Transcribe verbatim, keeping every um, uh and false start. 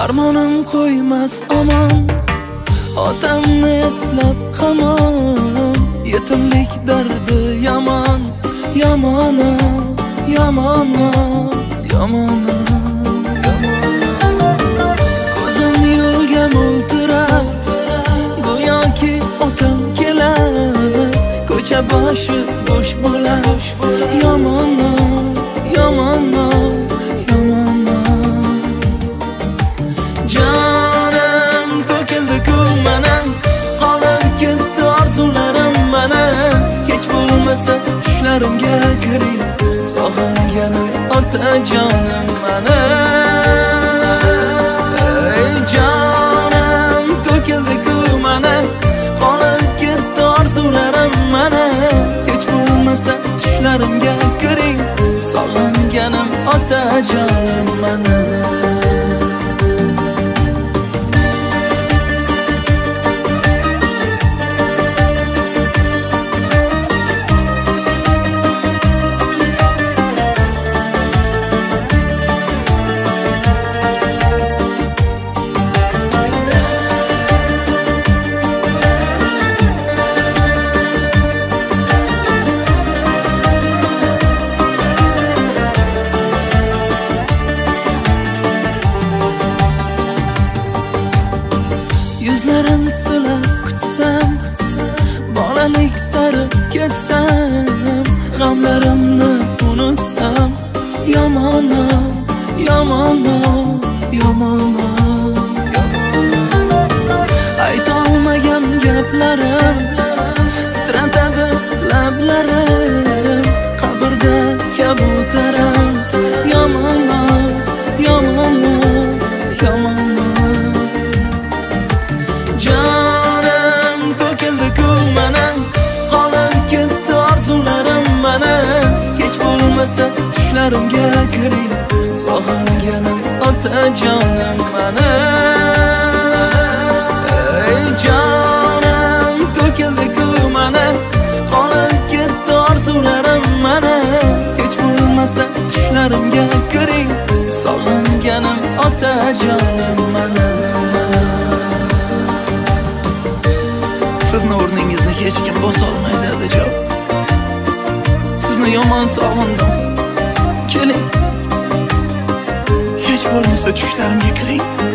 armonim qo'ymas omon, otamni eslab hamon. Yetimlik dardi yomon, yomon, yomon, yomon. Ko'zim yo'lga mo'ltirab, go'yoki otam kelar. Ko'cha boshi bo'sh bo'lar, yomon, yomon, yomon. Jonim to'kildi-ku mana, qolib ketdi orzularim mana. Hech bo'lmasa tushlarimga kiring, sog'inganim otajonim mana. Ey jonim to'kildi-ku mana, qolib ketdi orzularim mana. Hech bo'lmasa tushlarimga kiring, sog'inganim otajonim mana. Yuzlarin silab kutsam, bolalik sari ketsam, g'amlarimni unutsam, yomon, yomon, yomon. Aytolmagan gaplarim titratadi lablarim, qabrda kabutarim, yomon, yomon, yomon. Jonim to'kildi-ku mana, qolib ketdi orzularim mana. Hech bo'lmasa tushlarimga kiring, sog'inganim otajonim mana. Ey jonim to'kildi-ku mana, qolib ketdi orzularim mana. Hech bo'lmasa tushlarimga kiring, sog'inganim otajonim mana. Sizni o'rningizni hech kim bosa olmaydi adajon. Sizni yomon sog'indim. Keling, hech bo'lmasa tushlarimga kiring.